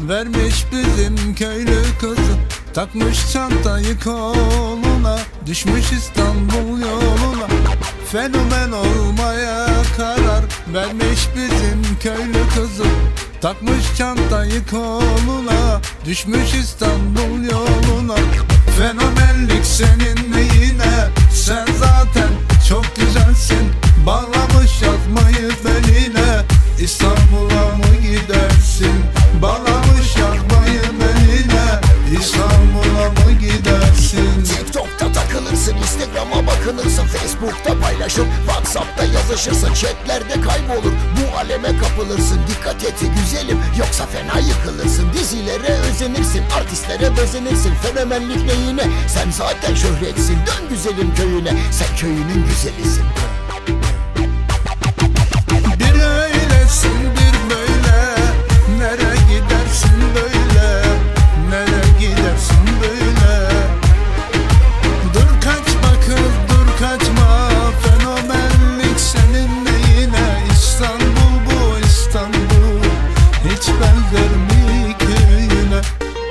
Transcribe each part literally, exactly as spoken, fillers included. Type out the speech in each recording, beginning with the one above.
vermiş bizim köylü kızı. Takmış çantayı koluna, düşmüş İstanbul yoluna. Fenomen olmaya karar vermiş bizim köylü kızı. Takmış çantayı koluna, düşmüş İstanbul yoluna. Fenomenlik senin neyine, sen zaten çok güzelsin. Bağlamış yazmayı beline, İstanbul'a mı gidersin? Bağlamış yazmayı beline, İstanbul'a mı gidersin? TikTok'ta takılırsın, Instagram'a bakınırsın, Facebook'ta paylaşır, WhatsApp'ta yazışırsın, chatlerde kaybolur, bu aleme kapılırsın. Dikkat et güzelim, yoksa fena yıkılırsın. Dizilere özenirsin, artistlere bezenirsin. Fenomenlik neyine, sen zaten şöhretsin. Dön güzelim köyüne, sen köyünün güzelisin. Bir öylesin bir böyle, nereye gidersin böyle, nereye gidersin böyle. Dur kaçma kız, dur kaçma, fenomenlik senin neyine. İstanbul bu İstanbul, hiç benzer mi köyüne?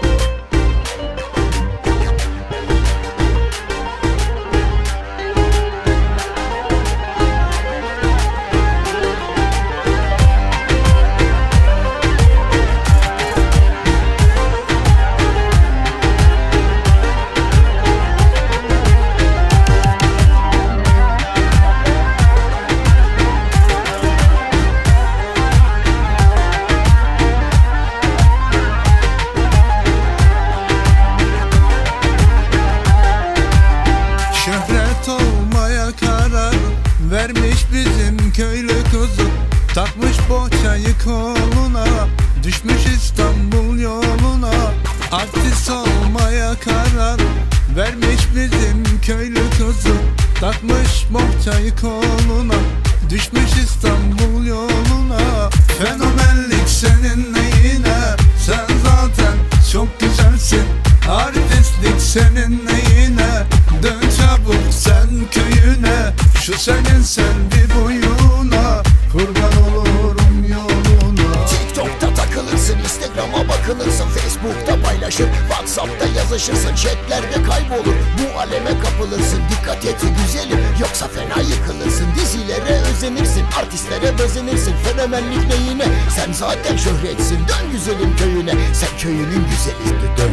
Şöhret olmaya karar vermiş bizim köylü kızı. Takmış bohçayı koluna, düşmüş İstanbul yoluna. Artist olmaya karar vermiş bizim köylü kızı. Takmış bohçayı koluna, düşmüş İstanbul yoluna. Fenomenlik senin neyine, sen zaten çok güzelsin. Artistlik senin neyine, dön çabuk sen köyüne. Şu senin selvi boyuna, kurban olurum yoluna. TikTok'ta takılırsın, Instagram'a bakınırsın, Facebook'ta paylaşır, WhatsApp'ta yazışırsın, chatlerde kaybolur, bu aleme kapılırsın. Dikkat et güzelim, yoksa fena yıkılırsın. Dizilere özenirsin, artistlere bezenirsin. Fenomenlik neyine, sen zaten şöhretsin. Dön güzelim köyüne, sen köyünün güzelisin. Dön.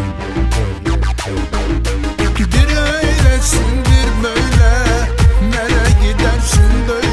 Bir öylesin bir böyle, nereye gidersin böyle.